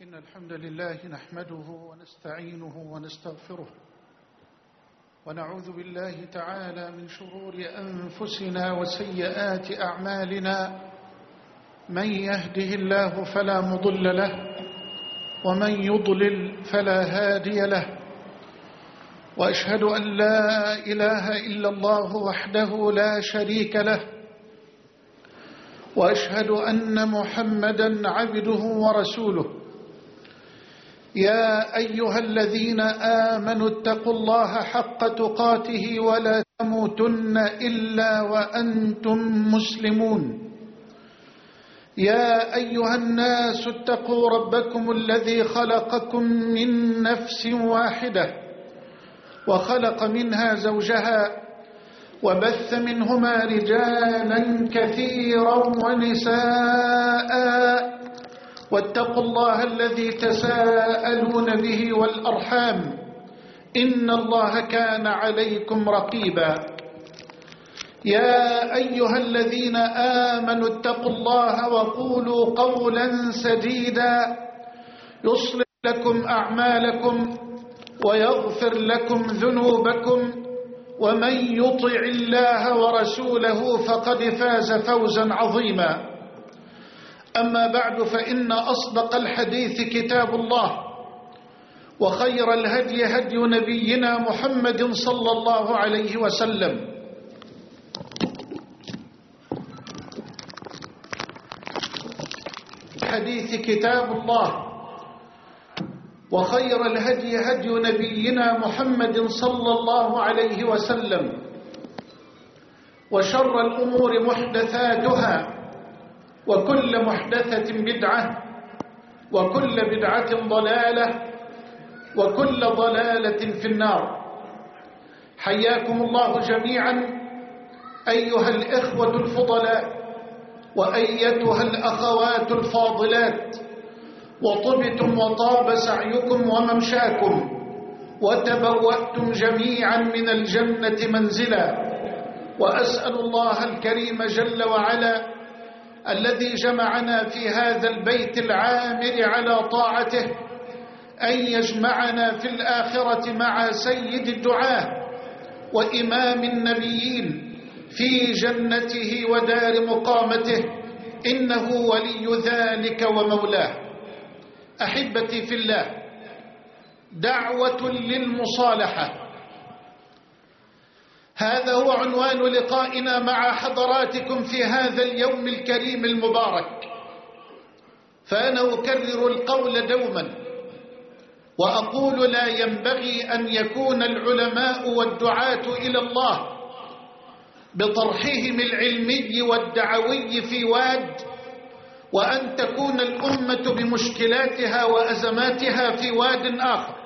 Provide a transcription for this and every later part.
إن الحمد لله نحمده ونستعينه ونستغفره ونعوذ بالله تعالى من شرور أنفسنا وسيئات أعمالنا. من يهده الله فلا مضل له ومن يضلل فلا هادي له، وأشهد أن لا إله إلا الله وحده لا شريك له، وأشهد أن محمدا عبده ورسوله. يا أيها الذين آمنوا اتقوا الله حق تقاته ولا تموتن إلا وأنتم مسلمون. يا أيها الناس اتقوا ربكم الذي خلقكم من نفس واحدة وخلق منها زوجها وبث منهما رجالا كثيرا ونساء، واتقوا الله الذي تساءلون به والأرحام إن الله كان عليكم رقيبا. يا أيها الذين آمنوا اتقوا الله وقولوا قولا سديدا يصلح لكم أعمالكم ويغفر لكم ذنوبكم، ومن يطع الله ورسوله فقد فاز فوزا عظيما. أما بعد، فإن أصدق الحديث كتاب الله، وخير الهدي هدي نبينا محمد صلى الله عليه وسلم، حديث كتاب الله، وخير الهدي هدي نبينا محمد صلى الله عليه وسلم، وشر الأمور محدثاتها، وكل محدثة بدعة، وكل بدعة ضلالة، وكل ضلالة في النار. حياكم الله جميعا أيها الإخوة الفضلاء وأيتها الأخوات الفاضلات، وطبتم وطاب سعيكم وممشاكم، وتبوأتم جميعا من الجنة منزلا. وأسأل الله الكريم جل وعلا الذي جمعنا في هذا البيت العامر على طاعته أن يجمعنا في الآخرة مع سيد الدعاة وإمام النبيين في جنته ودار مقامته، إنه ولي ذلك ومولاه. أحبتي في الله، دعوة للمصالحة، هذا هو عنوان لقائنا مع حضراتكم في هذا اليوم الكريم المبارك. فأنا أكرر القول دوما وأقول: لا ينبغي أن يكون العلماء والدعاة إلى الله بطرحهم العلمي والدعوي في واد، وأن تكون الأمة بمشكلاتها وأزماتها في واد آخر.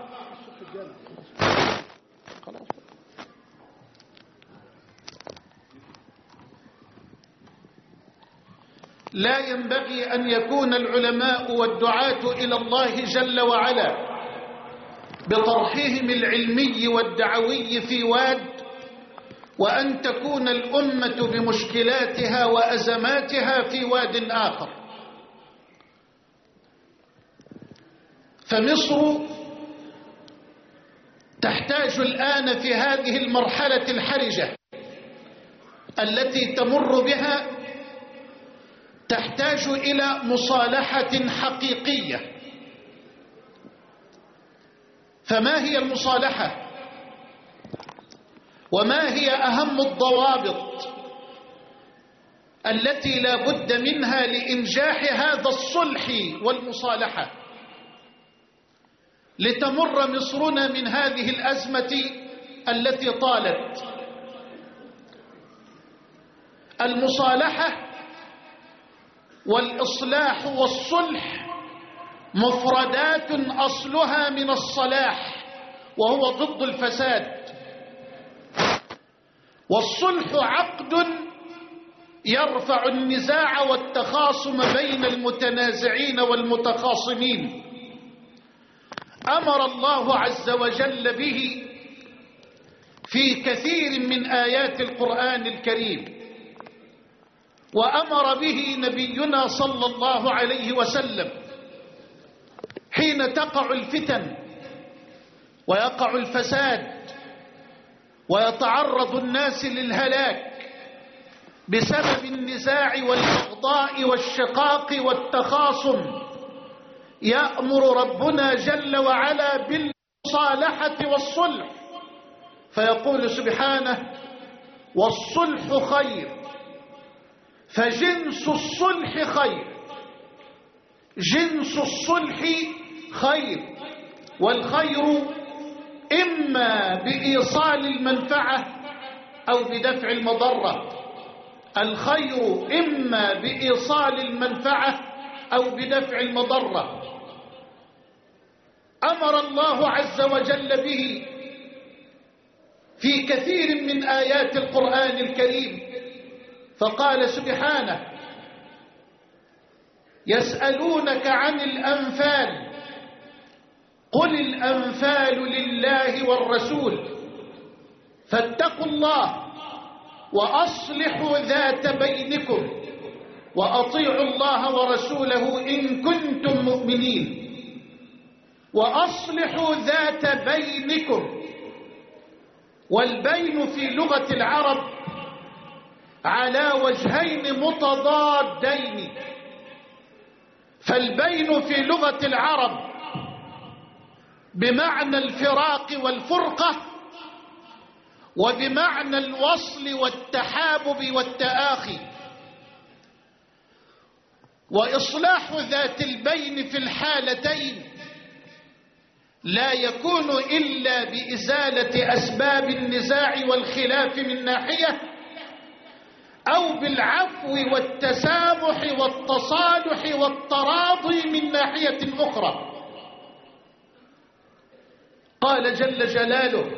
لا ينبغي أن يكون العلماء والدعاة إلى الله جل وعلا بطرحهم العلمي والدعوي في واد، وأن تكون الأمة بمشكلاتها وأزماتها في واد آخر. فمصر تحتاج الآن في هذه المرحلة الحرجة التي تمر بها، تحتاج إلى مصالحة حقيقية. فما هي المصالحة؟ وما هي أهم الضوابط التي لا بد منها لإنجاح هذا الصلح والمصالحة لتمر مصرنا من هذه الأزمة التي طالت؟ المصالحة والإصلاح والصلح مفردات أصلها من الصلاح، وهو ضد الفساد. والصلح عقد يرفع النزاع والتخاصم بين المتنازعين والمتخاصمين. أمر الله عز وجل به في كثير من آيات القرآن الكريم، وأمر به نبينا صلى الله عليه وسلم حين تقع الفتن ويقع الفساد ويتعرض الناس للهلاك بسبب النزاع والبغضاء والشقاق والتخاصم، يأمر ربنا جل وعلا بالمصالحة والصلح، فيقول سبحانه: والصلح خير، فجنس الصلح خير، جنس الصلح خير، والخير إما بإيصال المنفعة أو بدفع المضرة، الخير إما بإيصال المنفعة أو بدفع المضرة. أمر الله عز وجل به في كثير من آيات القرآن الكريم، فقال سبحانه: يسألونك عن الأنفال قل الأنفال لله والرسول فاتقوا الله وأصلحوا ذات بينكم وأطيعوا الله ورسوله إن كنتم مؤمنين. وأصلحوا ذات بينكم، والبين في لغة العرب على وجهين متضادين، فالبين في لغة العرب بمعنى الفراق والفرقة، وبمعنى الوصل والتحابب والتآخي. وإصلاح ذات البين في الحالتين لا يكون إلا بإزالة أسباب النزاع والخلاف من ناحية، أو بالعفو والتسامح والتصالح والتراضي من ناحية أخرى. قال جل جلاله: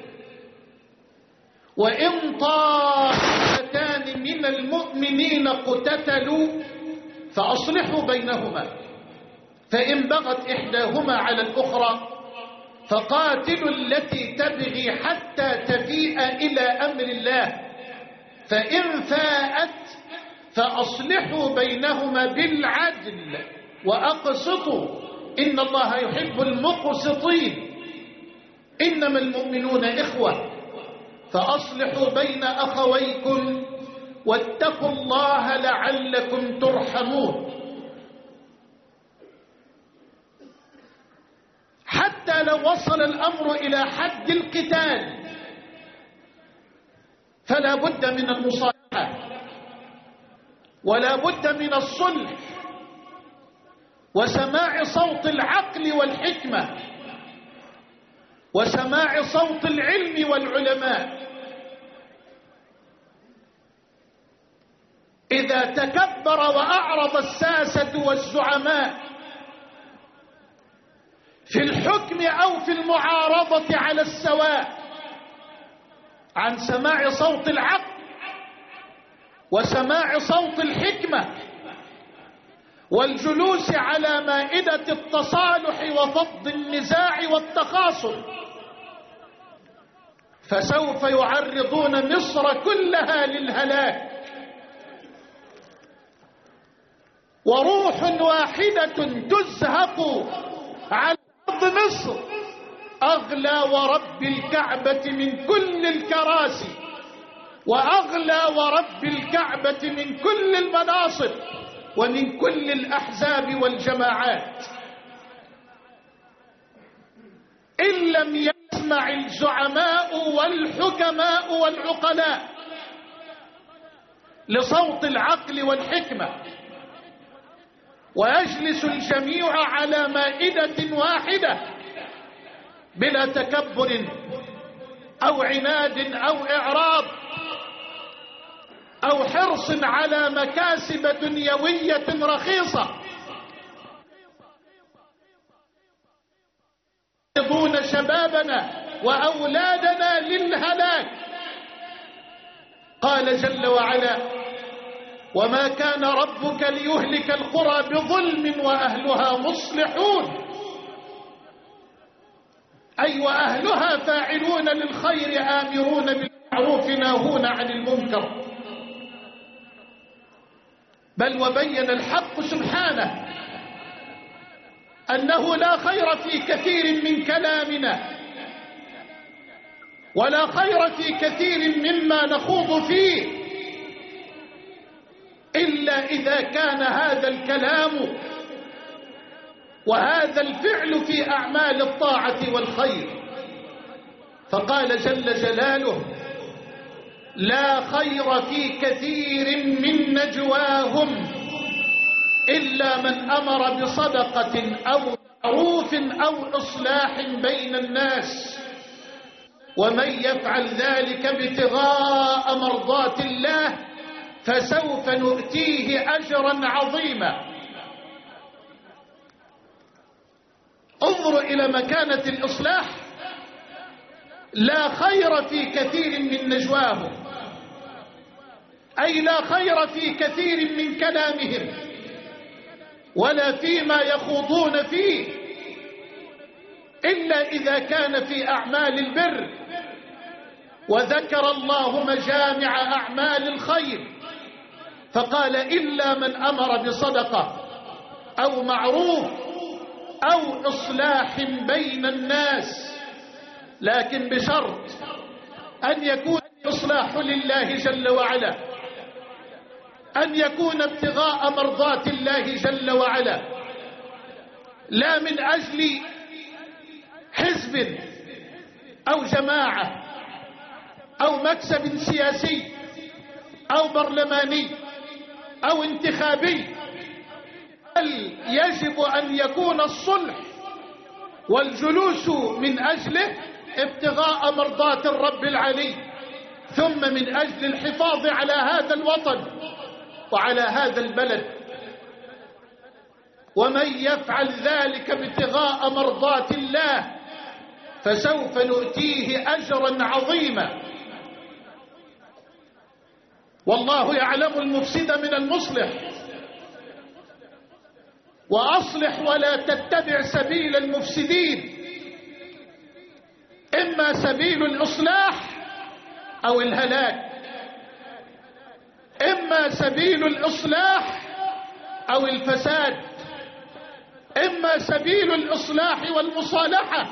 وإن طائفتان من المؤمنين اقتتلوا فأصلحوا بينهما، فإن بغت إحداهما على الأخرى فقاتلوا التي تبغي حتى تفيء إلى أمر الله، فإن فاءت فأصلحوا بينهما بالعدل وأقسطوا إن الله يحب المقسطين، إنما المؤمنون إخوة فأصلحوا بين أخويكم واتقوا الله لعلكم ترحمون. حتى لو وصل الأمر إلى حد القتال فلا بد من المصالحة، ولا بد من الصلح وسماع صوت العقل والحكمة وسماع صوت العلم والعلماء. إذا تكبر وأعرض الساسة والزعماء في الحكم أو في المعارضة على السواء عن سماع صوت العقل وسماع صوت الحكمة والجلوس على مائدة التصالح وفض النزاع والتخاصم، فسوف يعرضون مصر كلها للهلاك، وروح واحدة تزهق على أرض مصر أغلى ورب الكعبة من كل الكراسي، وأغلى ورب الكعبة من كل المناصب ومن كل الأحزاب والجماعات. إن لم يسمع الزعماء والحكماء والعقلاء لصوت العقل والحكمة ويجلس الجميع على مائدة واحدة بلا تكبر أو عناد أو إعراض أو حرص على مكاسب دنيوية رخيصة، يضون شبابنا وأولادنا للهلاك. قال جل وعلا: وما كان ربك ليهلك القرى بظلم وأهلها مصلحون، أي وأهلها فاعلون للخير آمرون بالمعروف ناهون عن المنكر. بل وبين الحق سبحانه أنه لا خير في كثير من كلامنا ولا خير في كثير مما نخوض فيه إلا إذا كان هذا الكلام وهذا الفعل في أعمال الطاعة والخير. فقال جل جلاله: لا خير في كثير من نجواهم إلا من أمر بصدقة أو معروف أو إصلاح بين الناس، ومن يفعل ذلك ابتغاء مرضات الله فسوف نؤتيه أجرا عظيما. انظروا إلى مكانة الإصلاح. لا خير في كثير من نجواهم، أي لا خير في كثير من كلامهم ولا فيما يخوضون فيه إلا إذا كان في أعمال البر. وذكر الله مجامع أعمال الخير فقال: إلا من أمر بصدقة أو معروف أو إصلاح بين الناس، لكن بشرط أن يكون الإصلاح لله جل وعلا، أن يكون ابتغاء مرضات الله جل وعلا، لا من أجل حزب أو جماعة أو مكسب سياسي أو برلماني أو انتخابي، بل يجب أن يكون الصلح والجلوس من أجله ابتغاء مرضات الرب العلي، ثم من أجل الحفاظ على هذا الوطن وعلى هذا البلد. ومن يفعل ذلك ابتغاء مرضات الله فسوف نؤتيه أجرا عظيما. والله يعلم المفسد من المصلح، وأصلح ولا تتبع سبيل المفسدين، إما سبيل الإصلاح أو الهلاك، إما سبيل الإصلاح أو الفساد، إما سبيل الإصلاح والمصالحة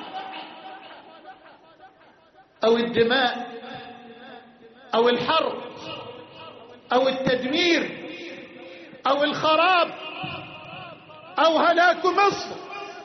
أو الدماء أو الحرب أو التدمير أو الخراب أو هلاك مصر.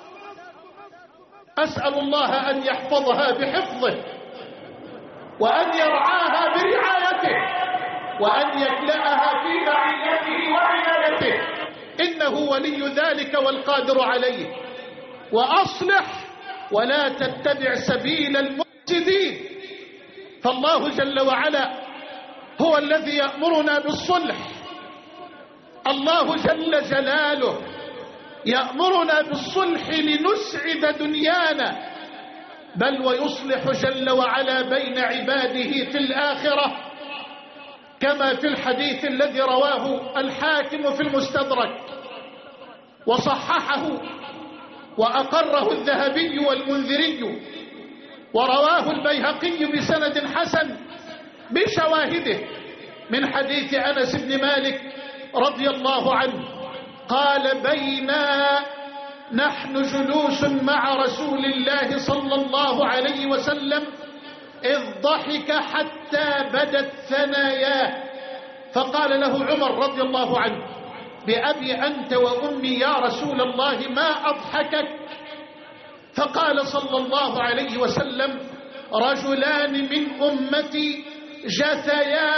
أسأل الله أن يحفظها بحفظه وأن يرعاها برعايته وأن يكلأها في معيته وعنايته، إنه ولي ذلك والقادر عليه. وأصلح ولا تتبع سبيل المفسدين، فالله جل وعلا هو الذي يأمرنا بالصلح. الله جل جلاله يأمرنا بالصلح لنسعد دنيانا، بل ويصلح جل وعلا بين عباده في الآخرة، كما في الحديث الذي رواه الحاكم في المستدرك وصححه وأقره الذهبي والمنذري، ورواه البيهقي بسند حسن بشواهده من حديث أنس بن مالك رضي الله عنه قال: بينا نحن جلوس مع رسول الله صلى الله عليه وسلم إذ ضحك حتى بدت ثناياه، فقال له عمر رضي الله عنه: بأبي أنت وأمي يا رسول الله ما أضحكك؟ فقال صلى الله عليه وسلم: رجلان من أمتي جثيا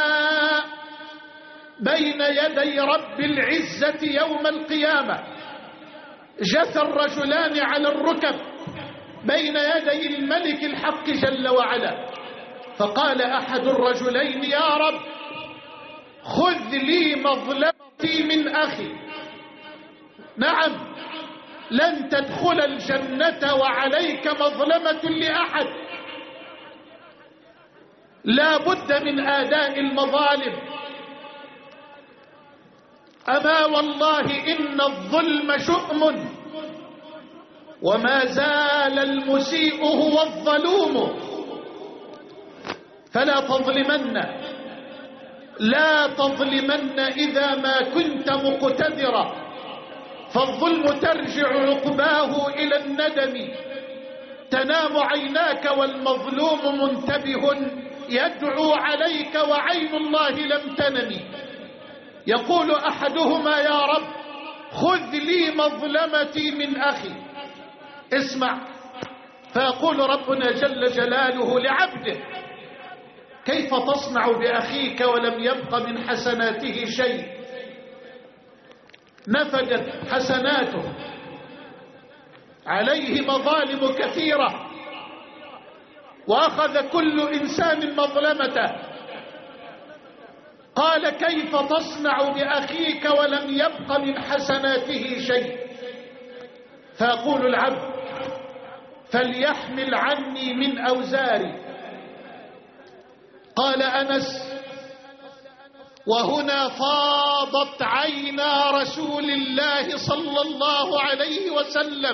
بين يدي رب العزة يوم القيامة. جثى الرجلان على الركب بين يدي الملك الحق جل وعلا، فقال أحد الرجلين: يا رب خذ لي مظلمتي من أخي. نعم، لن تدخل الجنة وعليك مظلمة لأحد، لا بد من آداء المظالم. أما والله إن الظلم شؤم، وما زال المسيء هو الظلوم، فلا تظلمن، لا تظلمن إذا ما كنت مقتدرا فالظلم ترجع عقباه إلى الندم، تنام عيناك والمظلوم منتبه يدعو عليك وعين الله لم تنم. يقول أحدهما يا رب خذ لي مظلمتي من أخي. اسمع، فيقول ربنا جل جلاله لعبده كيف تصنع بأخيك ولم يبق من حسناته شيء؟ نفدت حسناته، عليه مظالم كثيرة، وأخذ كل إنسان مظلمته. قال كيف تصنع بأخيك ولم يبق من حسناته شيء؟ فيقول العبد فليحمل عني من أوزاري. قال أنس وهنا فاضت عينا رسول الله صلى الله عليه وسلم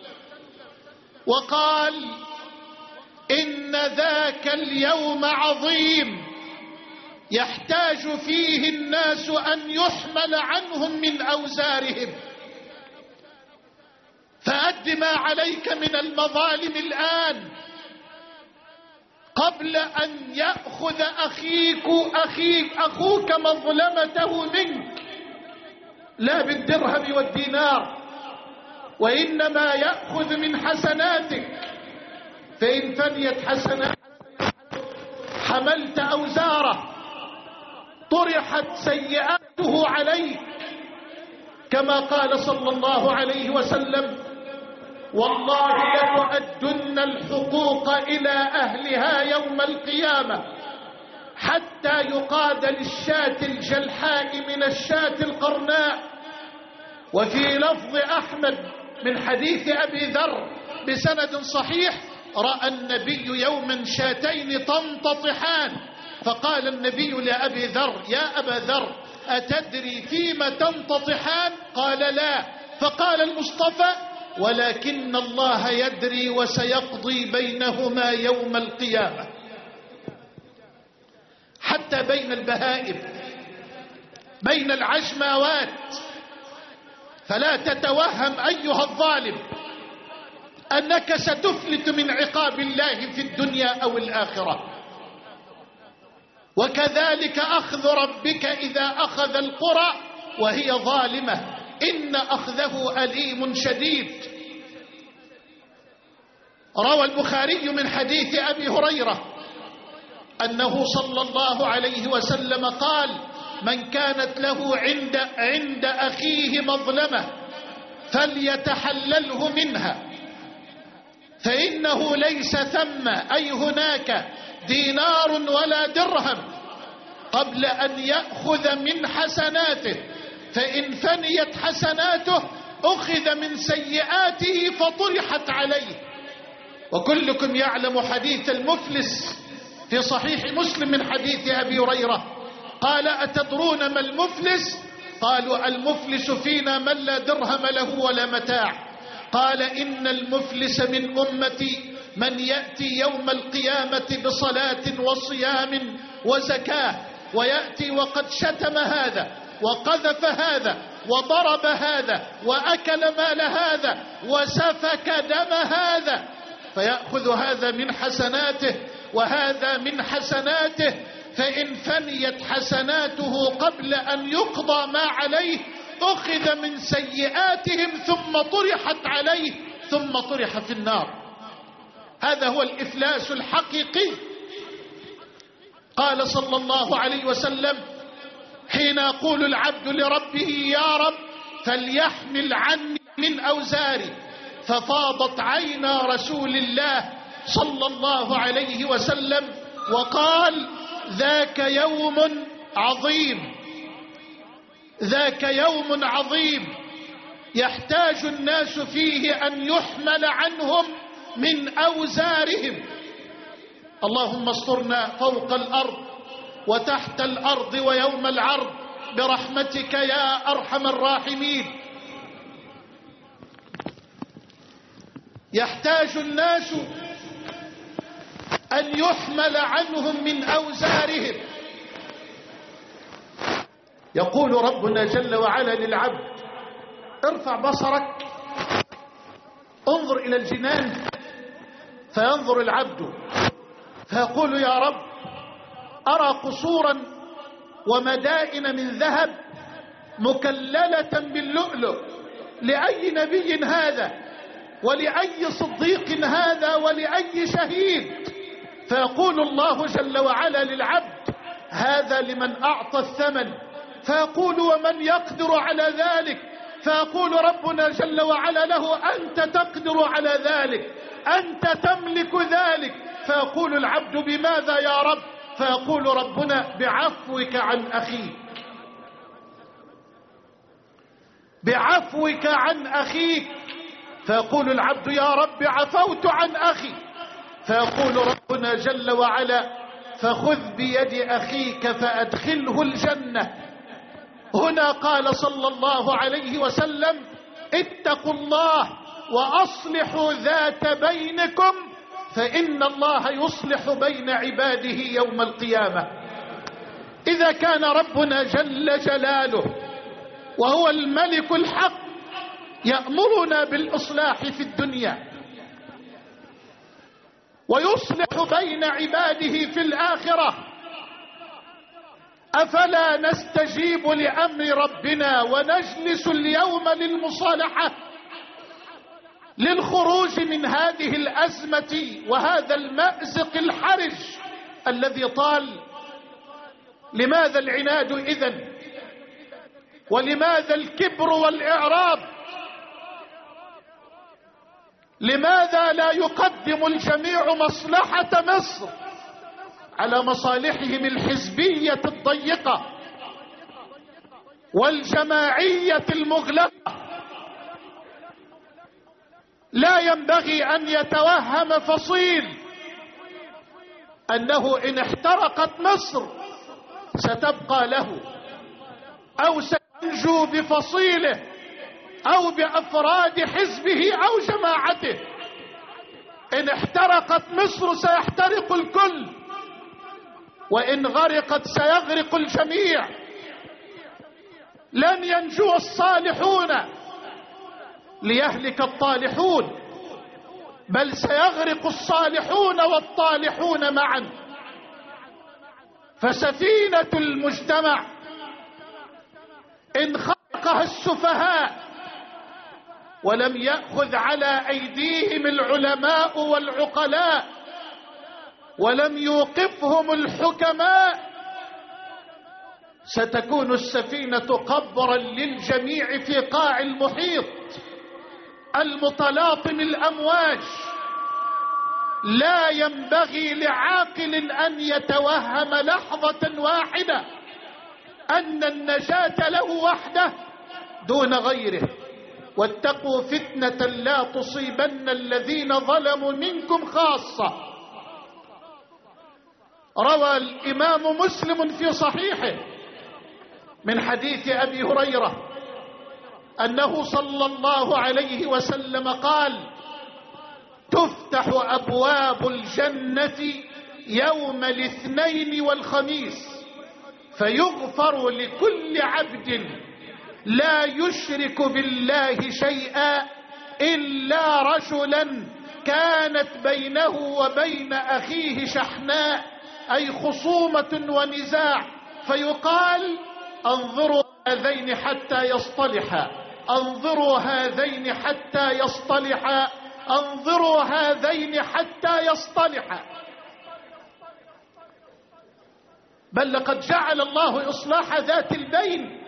وقال إن ذاك اليوم عظيم يحتاج فيه الناس أن يحمل عنهم من أوزارهم، فأد ما عليك من المظالم الآن قبل أن يأخذ أخوك مظلمته منك، لا بالدرهم والدينار، وإنما يأخذ من حسناتك. فإن فنيت حسناتك حملت أوزاره، طرحت سيئاته عليك، كما قال صلى الله عليه وسلم والله لتؤدن الحقوق إلى أهلها يوم القيامة حتى يقاد للشاة الجلحاء من الشاة القرناء. وفي لفظ أحمد من حديث أبي ذر بسند صحيح رأى النبي يوما شاتين تنتطحان، فقال النبي لأبي ذر يا أبا ذر أتدري فيما تنتطحان؟ قال لا. فقال المصطفى ولكن الله يدري وسيقضي بينهما يوم القيامة. حتى بين البهائم، بين العجماوات، فلا تتوهم أيها الظالم أنك ستفلت من عقاب الله في الدنيا أو الآخرة. وكذلك أخذ ربك إذا أخذ القرى وهي ظالمة إن أخذه أليم شديد. روى البخاري من حديث أبي هريرة أنه صلى الله عليه وسلم قال من كانت له عند أخيه مظلمة فليتحلله منها، فإنه ليس ثم أي هناك دينار ولا درهم قبل أن يأخذ من حسناته، فإن فنيت حسناته أخذ من سيئاته فطرحت عليه. وكلكم يعلم حديث المفلس في صحيح مسلم من حديث أبي هريرة قال أتدرون ما المفلس؟ قالوا المفلس فينا من لا درهم له ولا متاع. قال إن المفلس من أمتي من يأتي يوم القيامة بصلاة وصيام وزكاة ويأتي وقد شتم هذا وقذف هذا وضرب هذا وأكل مال هذا وسفك دم هذا، فيأخذ هذا من حسناته وهذا من حسناته، فإن فنيت حسناته قبل أن يقضى ما عليه أخذ من سيئاتهم ثم طرحت عليه ثم طرح في النار. هذا هو الإفلاس الحقيقي. قال صلى الله عليه وسلم حين يقول العبد لربه يا رب فليحمل عني من أوزاري، ففاضت عينا رسول الله صلى الله عليه وسلم وقال ذاك يوم عظيم، ذاك يوم عظيم يحتاج الناس فيه أن يحمل عنهم من أوزارهم. اللهم استرنا فوق الأرض وتحت الأرض ويوم العرض برحمتك يا أرحم الراحمين. يحتاج الناس أن يحمل عنهم من أوزارهم. يقول ربنا جل وعلا للعبد ارفع بصرك، انظر إلى الجنان، فينظر العبد فيقول يا رب أرى قصورا ومدائن من ذهب مكللة باللؤلؤ، لأي نبي هذا ولأي صديق هذا ولأي شهيد؟ فيقول الله جل وعلا للعبد هذا لمن أعطى الثمن. فيقول ومن يقدر على ذلك؟ فيقول ربنا جل وعلا له أنت تقدر على ذلك، أنت تملك ذلك. فيقول العبد بماذا يا رب؟ فيقول ربنا بعفوك عن أخيك، بعفوك عن أخيك. فيقول العبد يا رب عفوت عن أخي. فيقول ربنا جل وعلا فخذ بيد أخيك فأدخله الجنة. هنا قال صلى الله عليه وسلم اتقوا الله وأصلحوا ذات بينكم فإن الله يصلح بين عباده يوم القيامة. إذا كان ربنا جل جلاله وهو الملك الحق يأمرنا بالإصلاح في الدنيا ويصلح بين عباده في الآخرة، أفلا نستجيب لأمر ربنا ونجلس اليوم للمصالحة، للخروج من هذه الأزمة وهذا المأزق الحرج الذي طال؟ لماذا العناد إذن؟ ولماذا الكبر والإعراض؟ لماذا لا يقدم الجميع مصلحة مصر على مصالحهم الحزبية الضيقة والجماعية المغلقة؟ لا ينبغي أن يتوهم فصيل أنه إن احترقت مصر ستبقى له أو سينجو بفصيله أو بأفراد حزبه أو جماعته. إن احترقت مصر سيحترق الكل، وإن غرقت سيغرق الجميع. لن ينجو الصالحون ليهلك الطالحون، بل سيغرق الصالحون والطالحون معا. فسفينة المجتمع إن خرقها السفهاء ولم يأخذ على أيديهم العلماء والعقلاء ولم يوقفهم الحكماء ستكون السفينة قبرا للجميع في قاع المحيط المتلاطم الأمواج. لا ينبغي لعاقل أن يتوهم لحظة واحدة أن النجاة له وحده دون غيره. واتقوا فتنة لا تصيبن الذين ظلموا منكم خاصة. روى الإمام مسلم في صحيحه من حديث أبي هريرة أنه صلى الله عليه وسلم قال تفتح أبواب الجنة يوم الاثنين والخميس فيغفر لكل عبد لا يشرك بالله شيئا إلا رجلا كانت بينه وبين أخيه شحناء، أي خصومة ونزاع، فيقال انظروا هذين حتى يصطلحا، انظروا هذين حتى يصطلحا، انظروا هذين حتى يصطلحا. بل لقد جعل الله إصلاح ذات البين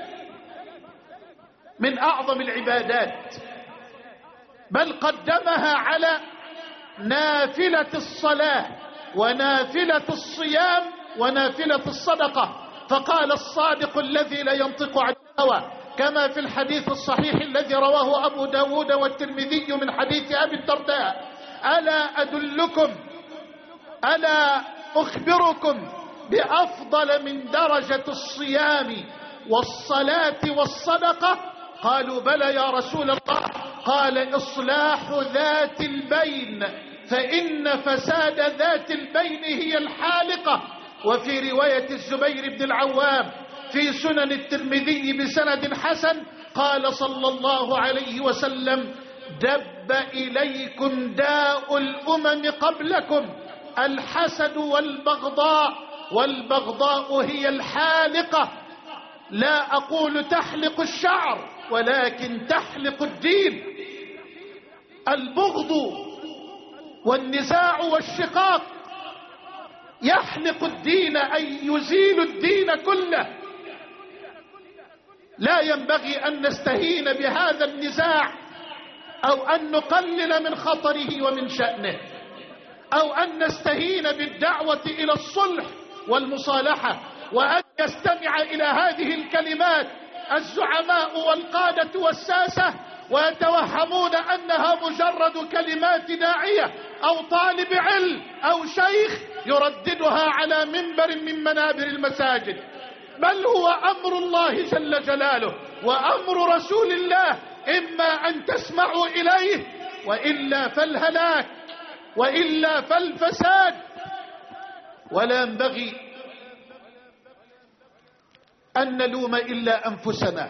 من أعظم العبادات، بل قدمها على نافلة الصلاة ونافلة الصيام ونافلة الصدقة. فقال الصادق الذي لا ينطق عن الهوى كما في الحديث الصحيح الذي رواه أبو داود والترمذي من حديث أبي الدرداء ألا أدلكم، ألا أخبركم بأفضل من درجة الصيام والصلاة والصدقة؟ قالوا بلى يا رسول الله. قال إصلاح ذات البين، فإن فساد ذات البين هي الحالقة. وفي رواية الزبير بن العوام في سنن الترمذي بسند حسن قال صلى الله عليه وسلم: دب إليكم داء الأمم قبلكم الحسد والبغضاء، والبغضاء هي الحالقة، لا أقول تحلق الشعر ولكن تحلق الدين. البغض والنزاع والشقاق يحلق الدين، أي يزيل الدين كله. لا ينبغي أن نستهين بهذا النزاع أو أن نقلل من خطره ومن شأنه، أو أن نستهين بالدعوة إلى الصلح والمصالحة، وأن يستمع إلى هذه الكلمات الزعماء والقادة والساسة ويتوهمون أنها مجرد كلمات داعية أو طالب علم أو شيخ يرددها على منبر من منابر المساجد، بل هو أمر الله جل جلاله وأمر رسول الله، إما أن تسمعوا إليه وإلا فالهلاك وإلا فالفساد. ولا ينبغي أن نلوم إلا أنفسنا.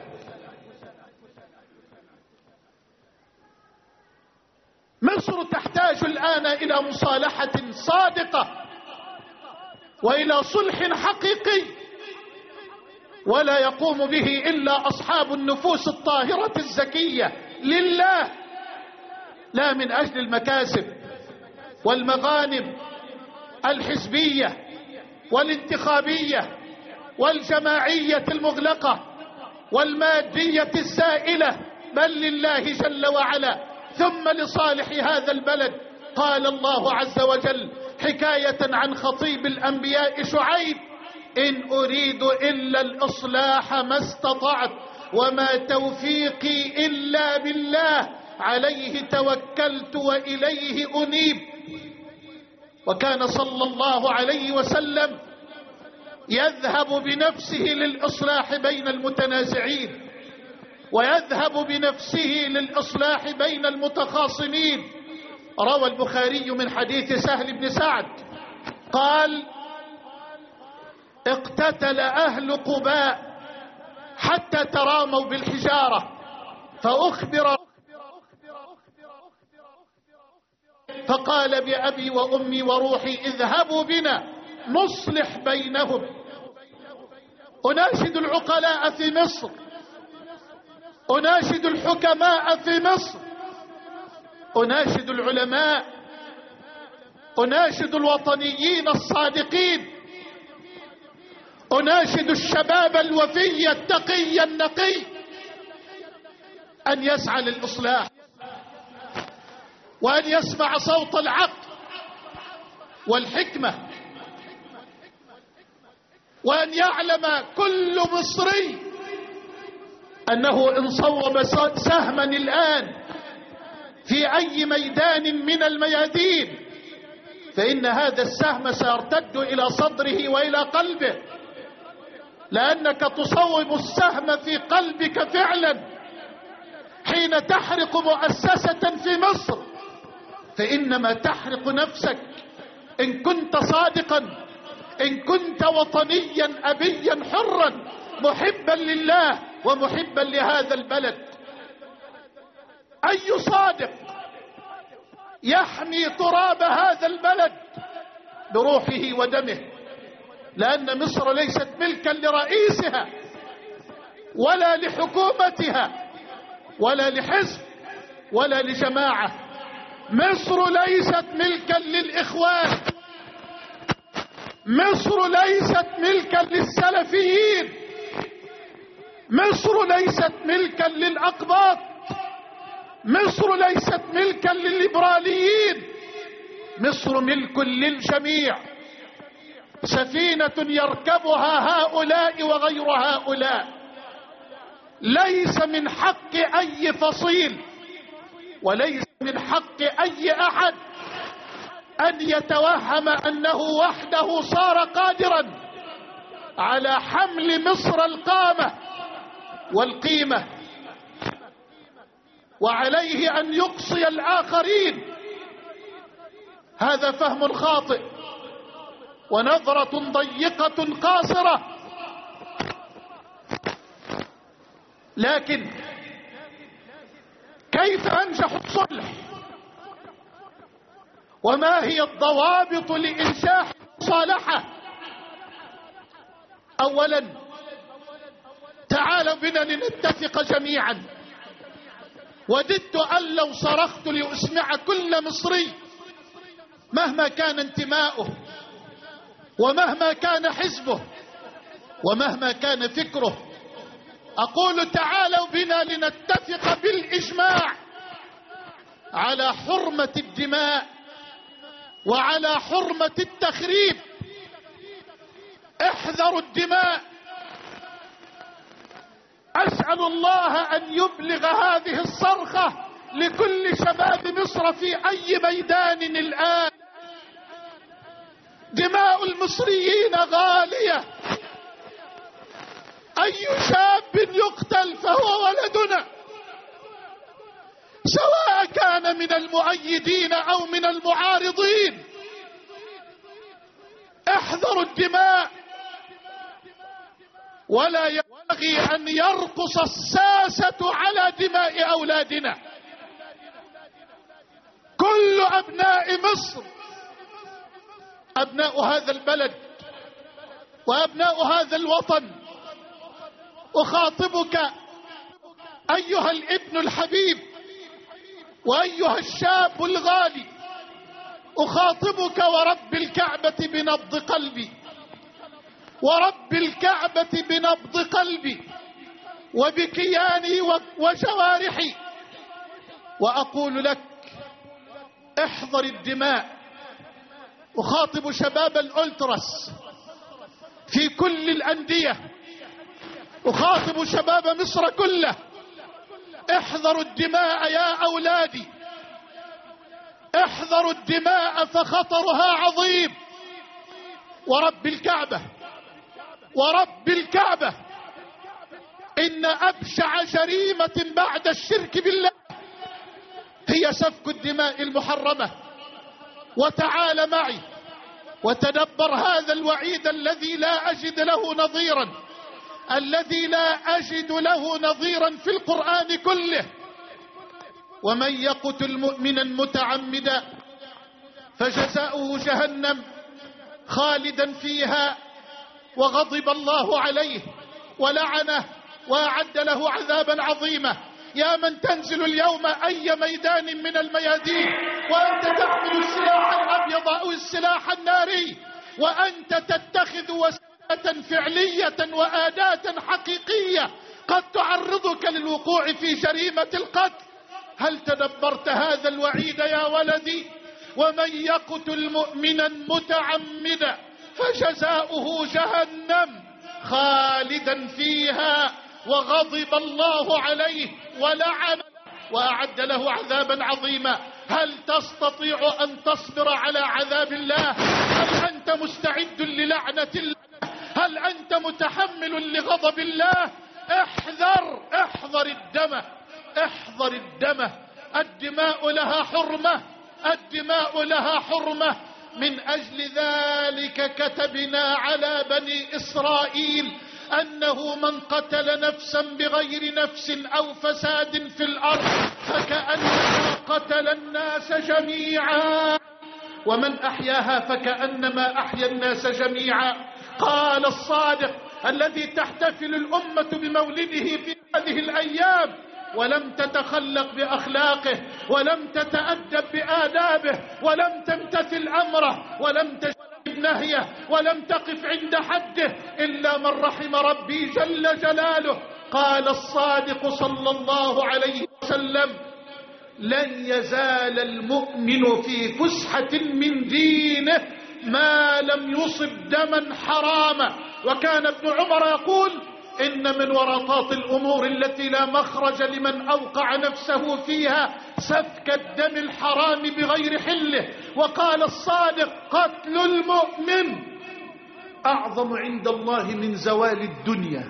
مصر تحتاج الآن إلى مصالحة صادقة وإلى صلح حقيقي، ولا يقوم به إلا أصحاب النفوس الطاهرة الزكية لله، لا من أجل المكاسب والمغانم الحزبية والانتخابية والجماعية المغلقة والمادية الزائلة، بل لله جل وعلا ثم لصالح هذا البلد. قال الله عز وجل حكاية عن خطيب الأنبياء شعيب: إن أريد إلا الإصلاح ما استطعت وما توفيقي إلا بالله عليه توكلت وإليه أنيب. وكان صلى الله عليه وسلم يذهب بنفسه للإصلاح بين المتنازعين، ويذهب بنفسه للإصلاح بين المتخاصمين. روى البخاري من حديث سهل بن سعد قال: اقتتل أهل قباء حتى تراموا بالحجارة، فأخبر فقال: بأبي وأمي وروحي اذهبوا بنا نصلح بينهم. أناشد العقلاء في مصر، أناشد الحكماء في مصر، أناشد العلماء، أناشد الوطنيين الصادقين، أناشد الشباب الوفي التقي النقي أن يسعى للإصلاح، وأن يسمع صوت العقل والحكمة، وأن يعلم كل مصري أنه إن صوب سهما الآن في أي ميدان من الميادين فإن هذا السهم سيرتد إلى صدره وإلى قلبه، لأنك تصوب السهم في قلبك فعلا حين تحرق مؤسسة في مصر، فإنما تحرق نفسك إن كنت صادقا، إن كنت وطنيا أبيا حرا محبا لله ومحبا لهذا البلد. أي صادق يحمي تراب هذا البلد بروحه ودمه، لأن مصر ليست ملكا لرئيسها ولا لحكومتها ولا لحزب ولا لجماعة. مصر ليست ملكا للإخوان، مصر ليست ملكا للسلفيين، مصر ليست ملكا للأقباط، مصر ليست ملكا للليبراليين، مصر ملك للجميع، سفينة يركبها هؤلاء وغير هؤلاء. ليس من حق أي فصيل وليس من حق أي أحد أن يتوهم أنه وحده صار قادرا على حمل مصر القامة والقيمة، وعليه أن يقصي الآخرين. هذا فهم خاطئ ونظرة ضيقة قاصرة لكن كيف أنجح الصلح؟ وما هي الضوابط لإنشاء المصالحة؟ أولا، تعالوا بنا لنتفق جميعا. وددت أن لو صرخت لأسمع كل مصري مهما كان انتماؤه ومهما كان حزبه ومهما كان فكره، أقول تعالوا بنا لنتفق بالإجماع على حرمة الدماء وعلى حرمة التخريب. احذروا الدماء. أسأل الله أن يبلغ هذه الصرخة لكل شباب مصر في أي ميدان الآن. دماء المصريين غالية. أي شاب يقتل فهو ولدنا، سواء كان من المؤيدين أو من المعارضين. احذروا الدماء. ولا ينبغي أن يرقص الساسة على دماء أولادنا. كل أبناء مصر أبناء هذا البلد وأبناء هذا الوطن. أخاطبك أيها الابن الحبيب وأيها الشاب الغالي، أخاطبك ورب الكعبة بنبض قلبي، ورب الكعبة بنبض قلبي وبكياني وجوارحي، وأقول لك احذر الدماء. أخاطب شباب الألتراس في كل الأندية، أخاطب شباب مصر كله، احذروا الدماء يا أولادي، احذروا الدماء فخطرها عظيم. ورب الكعبة ورب الكعبة، إن أبشع جريمة بعد الشرك بالله هي سفك الدماء المحرمة. وتعال معي وتدبر هذا الوعيد الذي لا أجد له نظيرا، الذي لا أجد له نظيرا في القرآن كله. ومن يقتل مؤمنا متعمدا فجزاؤه جهنم خالدا فيها وغضب الله عليه ولعنه وأعد له عذابا عظيما. يا من تنزل اليوم أي ميدان من الميادين وأنت تحمل السلاح الأبيض أو السلاح الناري، وأنت تتخذ وسيلة فعلية وأداة حقيقية قد تعرضك للوقوع في جريمة القتل. هل تدبرت هذا الوعيد يا ولدي؟ ومن يقتل مؤمنا متعمدا فجزاؤه جهنم خالدا فيها وغضب الله عليه ولعنه وأعد له عذابا عظيما. هل تستطيع أن تصبر على عذاب الله؟ هل أنت مستعد للعنة الله؟ هل أنت متحمل لغضب الله؟ احذر الدم، احذر الدم. الدماء لها حرمة، الدماء لها حرمة. من أجل ذلك كتبنا على بني إسرائيل أنه من قتل نفسا بغير نفس أو فساد في الأرض فكأنما قتل الناس جميعا، ومن أحياها فكأنما أحيا الناس جميعا. قال الصادق الذي تحتفل الأمة بمولده في هذه الأيام ولم تتخلق بأخلاقه ولم تتأدب بآدابه ولم تمتثل أمره ولم تجتنب نهيه ولم تقف عند حده إلا من رحم ربي جل جلاله. قال الصادق صلى الله عليه وسلم: لن يزال المؤمن في فسحة من دينه ما لم يصب دما حراما. وكان ابن عمر يقول: إن من ورطات الأمور التي لا مخرج لمن أوقع نفسه فيها سفك الدم الحرام بغير حله. وقال الصادق: قتل المؤمن أعظم عند الله من زوال الدنيا.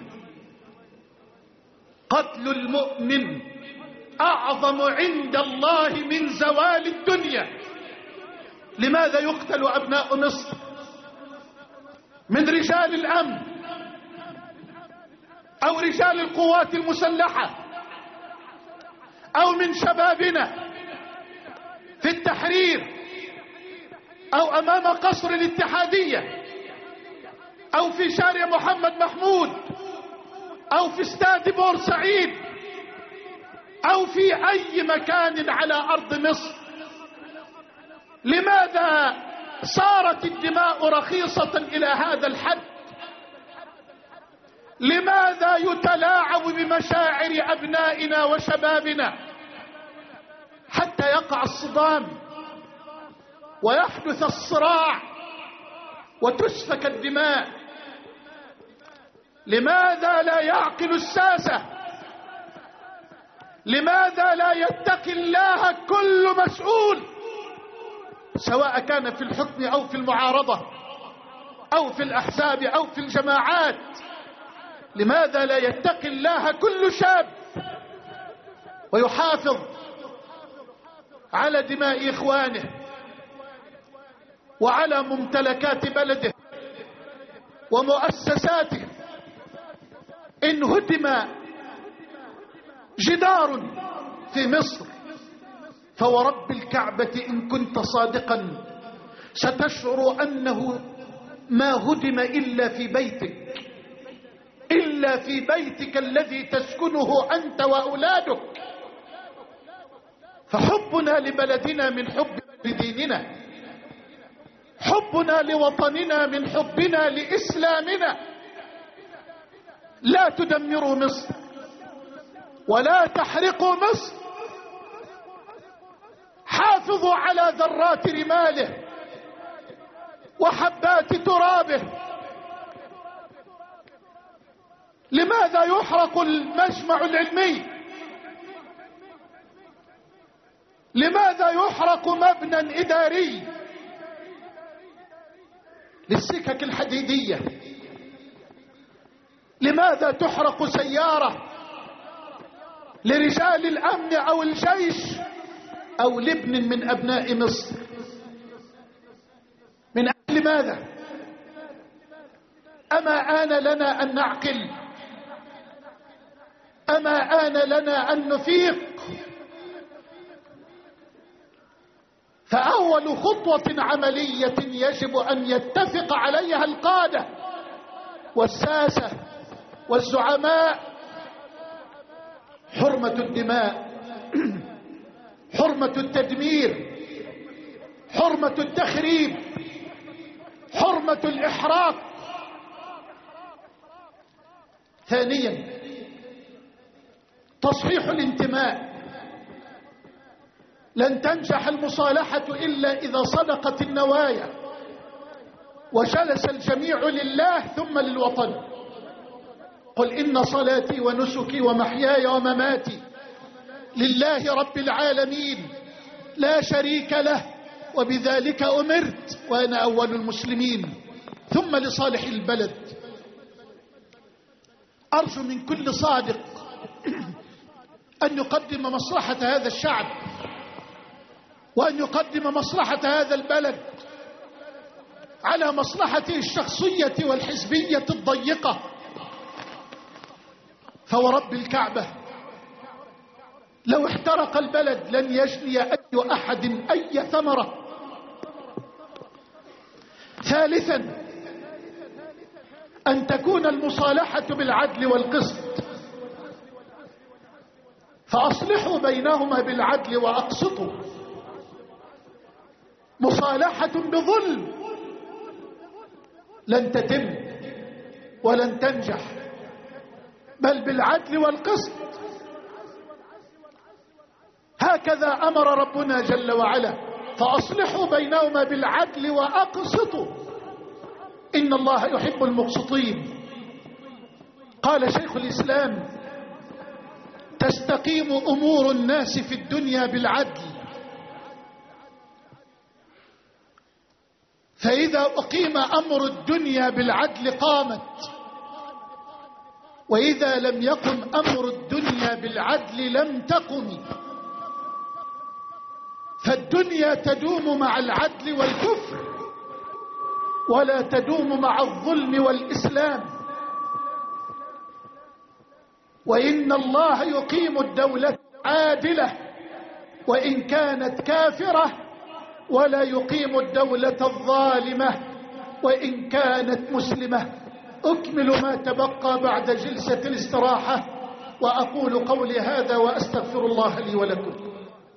قتل المؤمن أعظم عند الله من زوال الدنيا. لماذا يقتل أبناء مصر من رجال الأمن؟ أو رجال القوات المسلحة أو من شبابنا في التحرير أو أمام قصر الاتحادية أو في شارع محمد محمود أو في استاد بورسعيد أو في أي مكان على أرض مصر. لماذا صارت الدماء رخيصة إلى هذا الحد؟ لماذا يتلاعب بمشاعر أبنائنا وشبابنا حتى يقع الصدام ويحدث الصراع وتسفك الدماء؟ لماذا لا يعقل الساسة؟ لماذا لا يتقي الله كل مسؤول، سواء كان في الحكم أو في المعارضة أو في الأحزاب أو في الجماعات؟ لماذا لا يتقي الله كل شاب ويحافظ على دماء إخوانه وعلى ممتلكات بلده ومؤسساته؟ إن هدم جدار في مصر فورب الكعبة إن كنت صادقا ستشعر أنه ما هدم إلا في بيتك، إلا في بيتك الذي تسكنه أنت وأولادك. فحبنا لبلدنا من حب لديننا، حبنا لوطننا من حبنا لإسلامنا. لا تدمروا مصر ولا تحرقوا مصر، حافظوا على ذرات رماله وحبات ترابه. لماذا يحرق المجمع العلمي؟ لماذا يحرق مبنى إداري للسكك الحديدية؟ لماذا تحرق سيارة لرجال الأمن أو الجيش أو لابن من أبناء مصر؟ من أجل ماذا؟ أما آن لنا أن نعقل؟ أما آن لنا أن نفيق؟ فأول خطوة عملية يجب أن يتفق عليها القادة والساسة والزعماء حرمة الدماء، حرمة التدمير، حرمة التخريب، حرمة الإحراق. ثانيا تصحيح الانتماء. لن تنجح المصالحة إلا إذا صدقت النوايا وجلس الجميع لله ثم للوطن. قل إن صلاتي ونسكي ومحياي ومماتي لله رب العالمين لا شريك له وبذلك أمرت وأنا أول المسلمين، ثم لصالح البلد. أرجو من كل صادق أن يقدم مصلحة هذا الشعب وأن يقدم مصلحة هذا البلد على مصلحته الشخصية والحزبية الضيقة. فورب الكعبة لو احترق البلد لن يجني أي أحد أي ثمرة. ثالثا أن تكون المصالحة بالعدل والقسط، فأصلحوا بينهما بالعدل وأقسطوا. مصالحة بظلم لن تتم ولن تنجح، بل بالعدل والقسط. هكذا أمر ربنا جل وعلا، فأصلحوا بينهما بالعدل وأقسطوا إن الله يحب المقسطين. قال شيخ الإسلام: تستقيم أمور الناس في الدنيا بالعدل، فإذا أقيم أمر الدنيا بالعدل قامت، وإذا لم يقم أمر الدنيا بالعدل لم تقم. فالدنيا تدوم مع العدل والكفر ولا تدوم مع الظلم والإسلام. وإن الله يقيم الدولة عادلة وإن كانت كافرة، ولا يقيم الدولة الظالمة وإن كانت مسلمة. أكمل ما تبقى بعد جلسة الاستراحة، وأقول قولي هذا وأستغفر الله لي ولكم.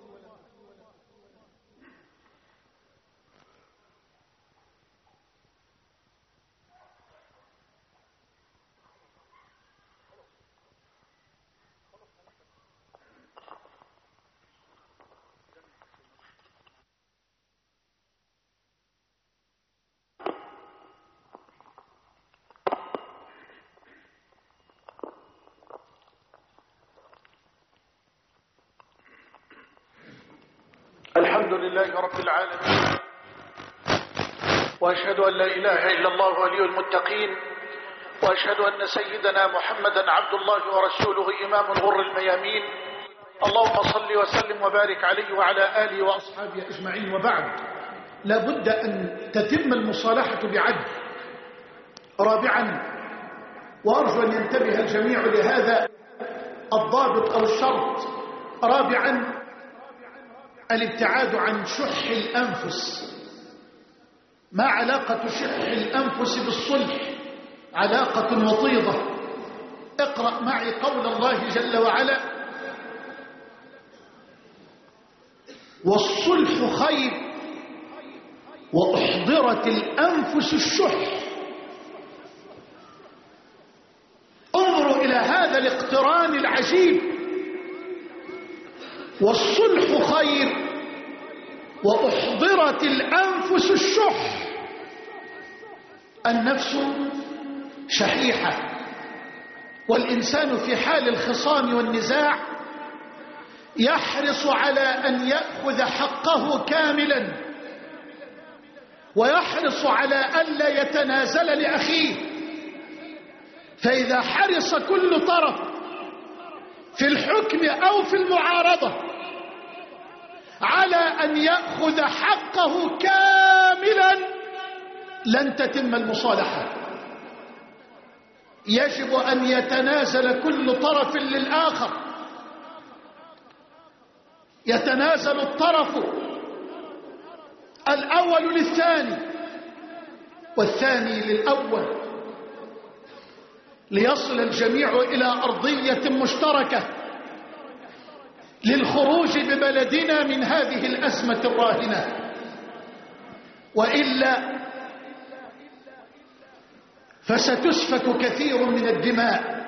الحمد لله رب العالمين، وأشهد أن لا إله إلا الله ولي المتقين، وأشهد أن سيدنا محمدا عبد الله ورسوله إمام الغر الميامين. اللهم صل وسلم وبارك عليه وعلى آله وأصحابه أجمعين. وبعد، لابد أن تتم المصالحة بعدل. رابعا، وأرجو أن ينتبه الجميع لهذا الضابط أو الشرط. رابعا، الابتعاد عن شح الأنفس. ما علاقة شح الأنفس بالصلح؟ علاقة وطيدة. اقرأ معي قول الله جل وعلا: والصلح خير وأحضرت الأنفس الشح. انظروا إلى هذا الاقتران العجيب: والصلح خير وأحضرت الأنفس الشح. النفس شحيحة، والإنسان في حال الخصام والنزاع يحرص على أن يأخذ حقه كاملا، ويحرص على ألا يتنازل لأخيه. فإذا حرص كل طرف في الحكم أو في المعارضة على أن يأخذ حقه كاملا لن تتم المصالحة. يجب أن يتنازل كل طرف للآخر. يتنازل الطرف الأول للثاني والثاني للأول، ليصل الجميع إلى أرضية مشتركة للخروج ببلدنا من هذه الأزمة الراهنة. وإلا فستسفك كثير من الدماء،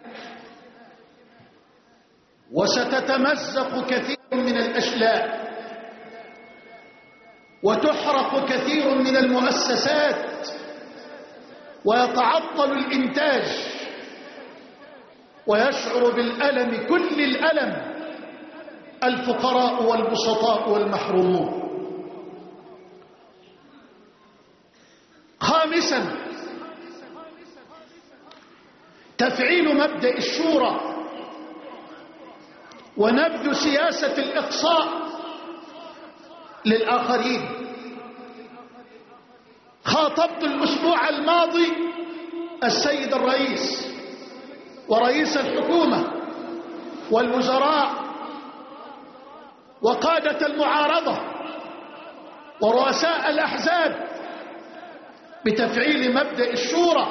وستتمزق كثير من الأشلاء، وتحرق كثير من المؤسسات، ويتعطل الإنتاج، ويشعر بالألم كل الألم الفقراء والبسطاء والمحرومون. خامسا، تفعيل مبدأ الشورى ونبذ سياسة الإقصاء للآخرين. خاطبت الأسبوع الماضي السيد الرئيس ورئيس الحكومة والوزراء وقادة المعارضة ورؤساء الأحزاب بتفعيل مبدأ الشورى،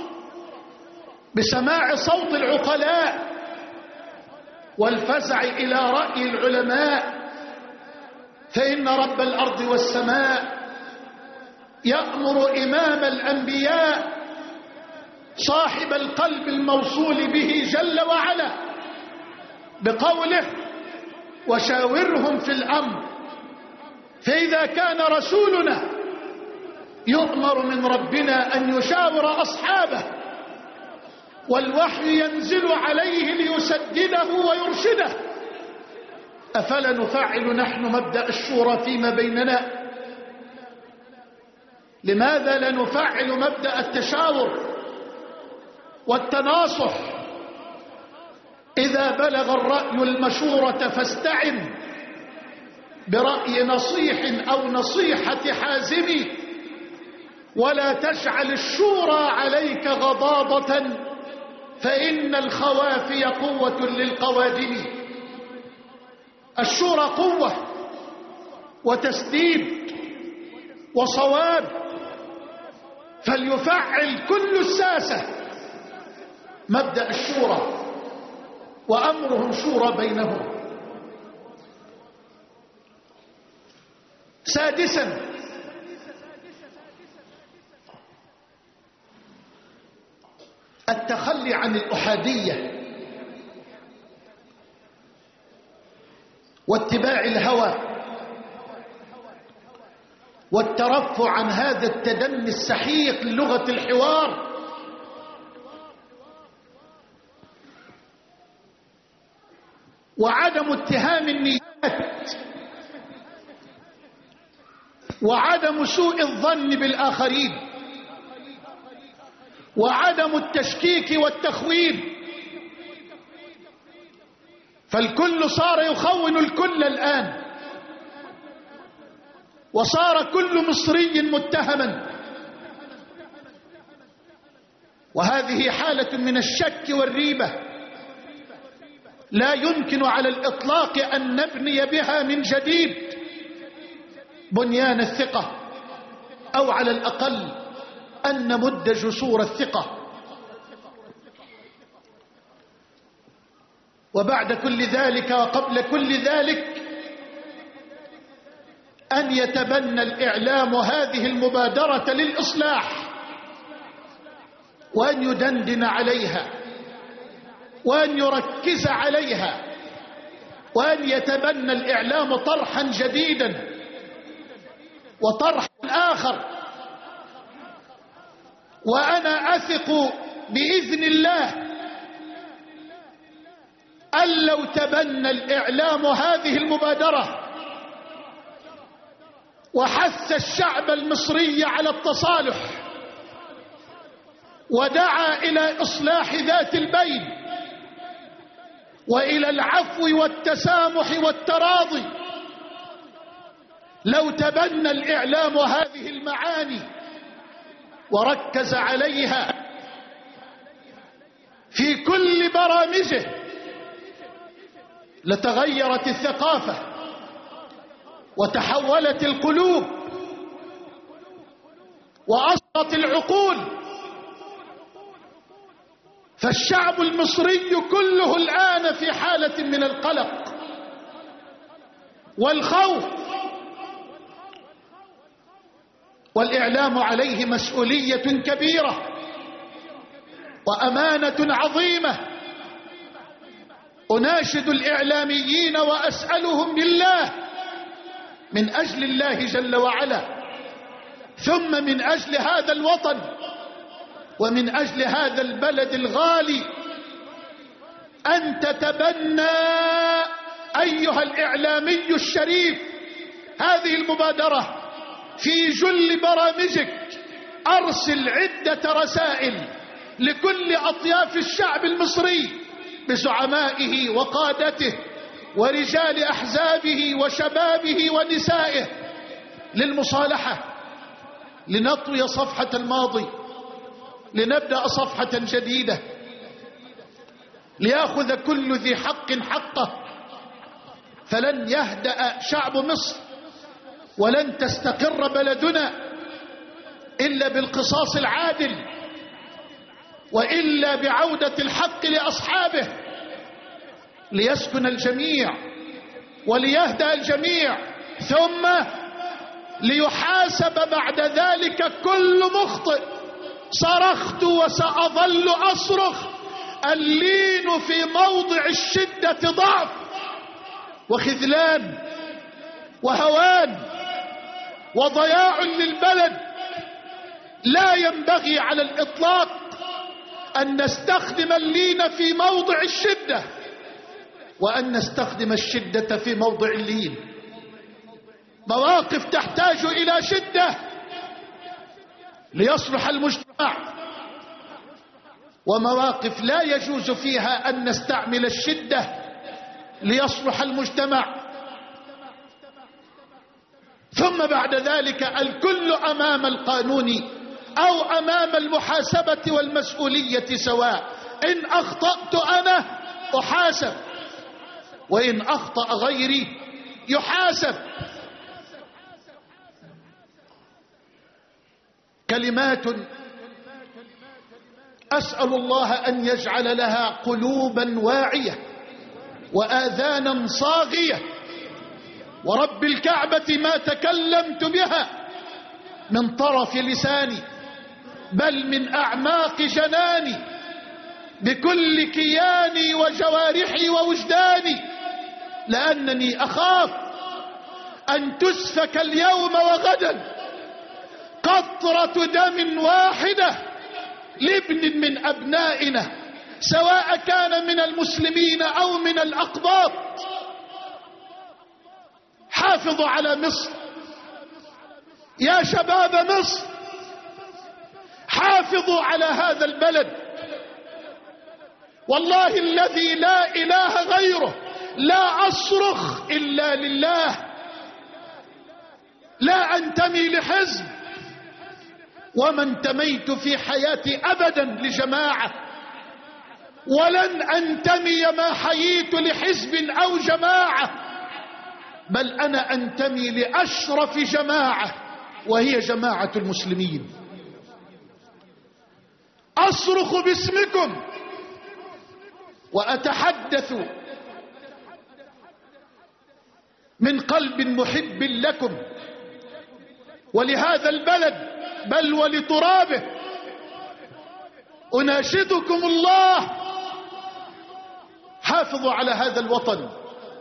بسماع صوت العقلاء والفزع إلى رأي العلماء. فإن رب الأرض والسماء يأمر إمام الأنبياء صاحب القلب الموصول به جل وعلا بقوله: وشاورهم في الأمر. فإذا كان رسولنا يؤمر من ربنا أن يشاور أصحابه، والوحي ينزل عليه ليسدده ويرشده، أفلا نفعل نحن مبدأ الشورى فيما بيننا؟ لماذا لا نفعل مبدأ التشاور والتناصح؟ إذا بلغ الرأي المشورة فاستعن برأي نصيح أو نصيحة حازم، ولا تجعل الشورى عليك غضاضة فإن الخوافي قوة للقوادم. الشورى قوة وتسديد وصواب، فليفعل كل الساسة مبدأ الشورى، وأمرهم شورى بينهم. سادسا، التخلي عن الأحادية واتباع الهوى والترفع عن هذا التدني السحيق للغة الحوار. وعدم اتهام النيات وعدم سوء الظن بالآخرين وعدم التشكيك والتخوين، فالكل صار يخون الكل الآن، وصار كل مصري متهما، وهذه حالة من الشك والريبة لا يمكن على الإطلاق أن نبني بها من جديد بنيان الثقة، أو على الأقل أن نمد جسور الثقة. وبعد كل ذلك وقبل كل ذلك أن يتبنى الإعلام هذه المبادرة للإصلاح، وأن يدندن عليها، وأن يركز عليها، وأن يتبنى الإعلام طرحا جديدا وطرحا آخر. وأنا أثق بإذن الله أن لو تبنى الإعلام هذه المبادرة وحث الشعب المصري على التصالح ودعا إلى إصلاح ذات البين وإلى العفو والتسامح والتراضي، لو تبنى الإعلام هذه المعاني وركز عليها في كل برامجه لتغيرت الثقافة وتحولت القلوب وأصلت العقول. فالشعب المصري كله الآن في حالة من القلق والخوف، والإعلام عليه مسؤولية كبيرة وأمانة عظيمة. أناشد الإعلاميين وأسألهم بالله من أجل الله جل وعلا، ثم من أجل هذا الوطن ومن أجل هذا البلد الغالي، أن تتبنى أيها الإعلامي الشريف هذه المبادرة في جل برامجك. أرسل عدة رسائل لكل أطياف الشعب المصري بزعمائه وقادته ورجال أحزابه وشبابه ونسائه للمصالحة، لنطوي صفحة الماضي، لنبدأ صفحة جديدة، ليأخذ كل ذي حق حقه. فلن يهدأ شعب مصر ولن تستقر بلدنا إلا بالقصاص العادل، وإلا بعودة الحق لأصحابه، ليسكن الجميع وليهدأ الجميع، ثم ليحاسب بعد ذلك كل مخطئ. صرخت وسأظل أصرخ: اللين في موضع الشدة ضعف وخذلان وهوان وضياع للبلد. لا ينبغي على الإطلاق أن نستخدم اللين في موضع الشدة وأن نستخدم الشدة في موضع اللين. مواقف تحتاج إلى شدة ليصلح المجتمع، ومواقف لا يجوز فيها أن نستعمل الشدة ليصلح المجتمع. ثم بعد ذلك الكل أمام القانون أو أمام المحاسبة والمسؤولية سواء. إن أخطأت أنا أحاسب، وإن أخطأ غيري يحاسب. كلمات أسأل الله أن يجعل لها قلوبا واعية وآذانا صاغية. ورب الكعبة ما تكلمت بها من طرف لساني بل من أعماق جناني بكل كياني وجوارحي ووجداني، لأنني أخاف أن تسفك اليوم وغدا قطرة دم واحدة لابن من أبنائنا، سواء كان من المسلمين أو من الأقباط. حافظوا على مصر يا شباب مصر، حافظوا على هذا البلد. والله الذي لا إله غيره لا أصرخ إلا لله. لا أنتمي لحزب، وما انتميت في حياتي أبدا لجماعة، ولن أنتمي ما حييت لحزب أو جماعة، بل أنا أنتمي لأشرف جماعة وهي جماعة المسلمين. أصرخ باسمكم وأتحدث من قلب محب لكم ولهذا البلد بل ولترابه. أناشدكم الله، حافظوا على هذا الوطن.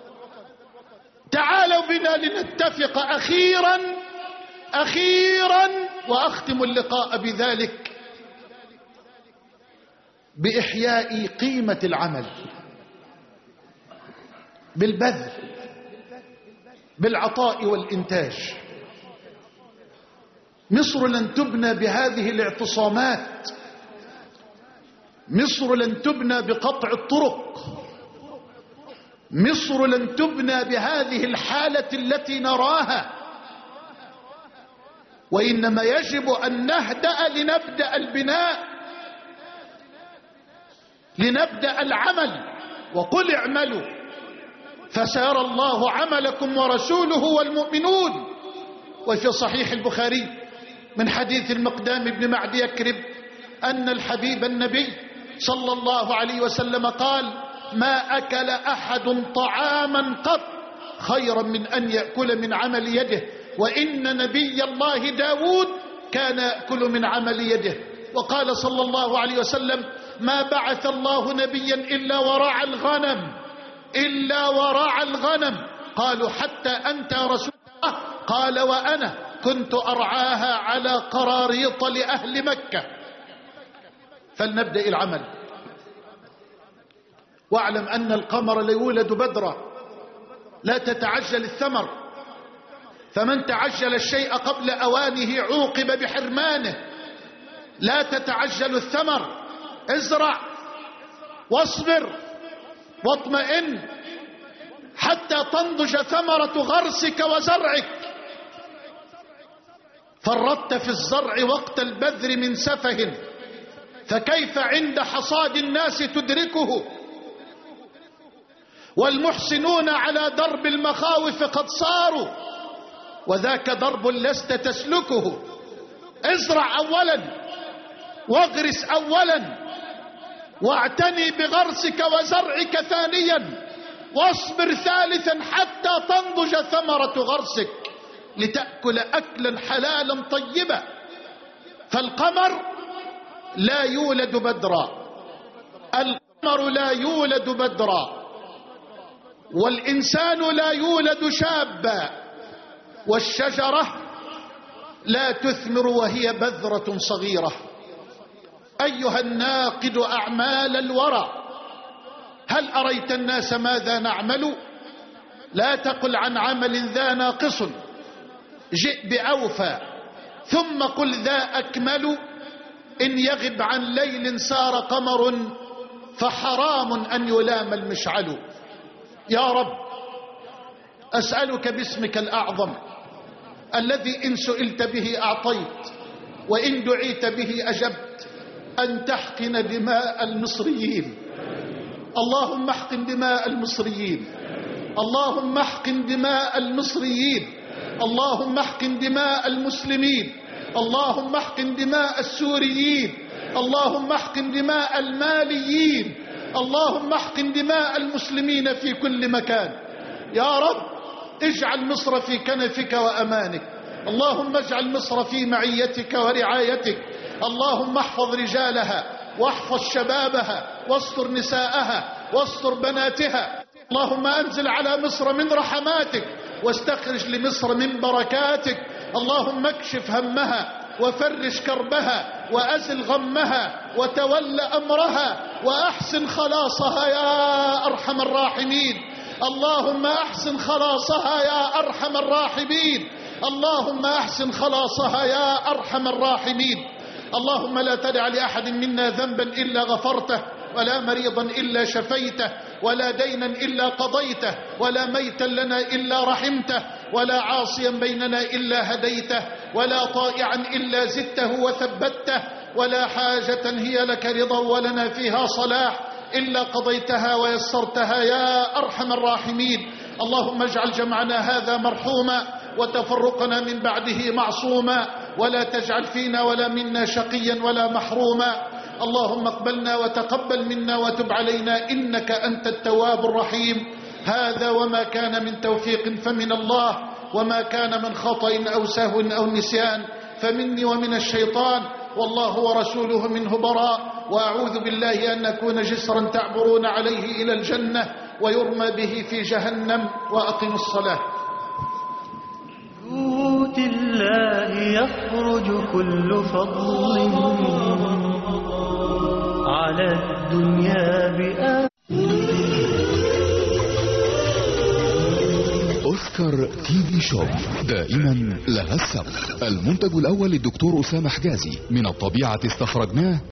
تعالوا بنا لنتفق أخيرا وأختم اللقاء بذلك بإحياء قيمة العمل بالبذل بالعطاء والإنتاج. مصر لن تبنى بهذه الاعتصامات، مصر لن تبنى بقطع الطرق، مصر لن تبنى بهذه الحالة التي نراها، وإنما يجب أن نهدأ لنبدأ البناء، لنبدأ العمل. وقل اعملوا فسيرى الله عملكم ورسوله والمؤمنون. وفي صحيح البخاري من حديث المقدام بن معد يكرب أن الحبيب النبي صلى الله عليه وسلم قال: ما أكل أحد طعاما قط خيرا من أن يأكل من عمل يده، وإن نبي الله داود كان يأكل من عمل يده. وقال صلى الله عليه وسلم: ما بعث الله نبيا إلا ورعى الغنم. قالوا: حتى أنت يا رسول الله؟ قال: وأنا كنت أرعاها على قراريط لأهل مكة. فلنبدأ العمل. واعلم أن القمر لا يولد بدرا، لا تتعجل الثمر، فمن تعجل الشيء قبل أوانه عوقب بحرمانه. لا تتعجل الثمر، ازرع واصبر واطمئن حتى تنضج ثمرة غرسك وزرعك. فرطت في الزرع وقت البذر من سفه، فكيف عند حصاد الناس تدركه؟ والمحسنون على درب المخاوف قد صاروا، وذاك درب لست تسلكه. ازرع أولا واغرس أولا، واعتني بغرسك وزرعك ثانيا، واصبر ثالثا حتى تنضج ثمرة غرسك لتأكل أكلا حلالا طيبا. فالقمر لا يولد بدرا، القمر لا يولد بدرا، والإنسان لا يولد شابا، والشجرة لا تثمر وهي بذرة صغيرة. أيها الناقد أعمال الورى، هل أريت الناس ماذا نعمل؟ لا تقل عن عمل ذا ناقص، جئ بأوفى ثم قل ذا أكمل. إن يغب عن ليل سار قمر، فحرام أن يلام المشعل. يا رب أسألك باسمك الأعظم الذي إن سئلت به أعطيت، وإن دعيت به أجبت، أن تحقن دماء المصريين. اللهم احقن دماء المصريين، اللهم احقن دماء المصريين، اللهم احقن دماء المسلمين، اللهم احقن دماء السوريين، اللهم احقن دماء الماليين، اللهم احقن دماء المسلمين في كل مكان. يا رب اجعل مصر في كنفك وأمانك، اللهم اجعل مصر في معيتك ورعايتك، اللهم احفظ رجالها واحفظ شبابها واستر نساءها واستر بناتها، اللهم أنزل على مصر من رحماتك واستخرج لمصر من بركاتك، اللهم اكشف همها وفرج كربها وأزل غمها وتول أمرها وأحسن خلاصها يا أرحم الراحمين، اللهم أحسن خلاصها يا أرحم الراحمين، اللهم أحسن خلاصها يا أرحم الراحمين. اللهم لا تدع لأحد منا ذنبا إلا غفرته، ولا مريضا إلا شفيته، ولا دينا إلا قضيته، ولا ميتا لنا إلا رحمته، ولا عاصيا بيننا إلا هديته، ولا طائعا إلا زدته وثبته، ولا حاجة هي لك رضا ولنا فيها صلاح إلا قضيتها ويسرتها يا أرحم الراحمين. اللهم اجعل جمعنا هذا مرحوما وتفرقنا من بعده معصوما، ولا تجعل فينا ولا منا شقيا ولا محروما. اللهم اقبلنا وتقبل منا وتب علينا إنك أنت التواب الرحيم. هذا وما كان من توفيق فمن الله، وما كان من خطأ أو سهو أو نسيان فمني ومن الشيطان، والله ورسوله منه براء. وأعوذ بالله أن نكون جسرا تعبرون عليه إلى الجنة ويرمى به في جهنم. وأقم الصلاة. بيوت الله يخرج كل فضل على الدنيا بآخر. أوسكار تي في شوب دائما لها السبق. المنتج الأول للدكتور أسامة حجازي، من الطبيعة استخرجناه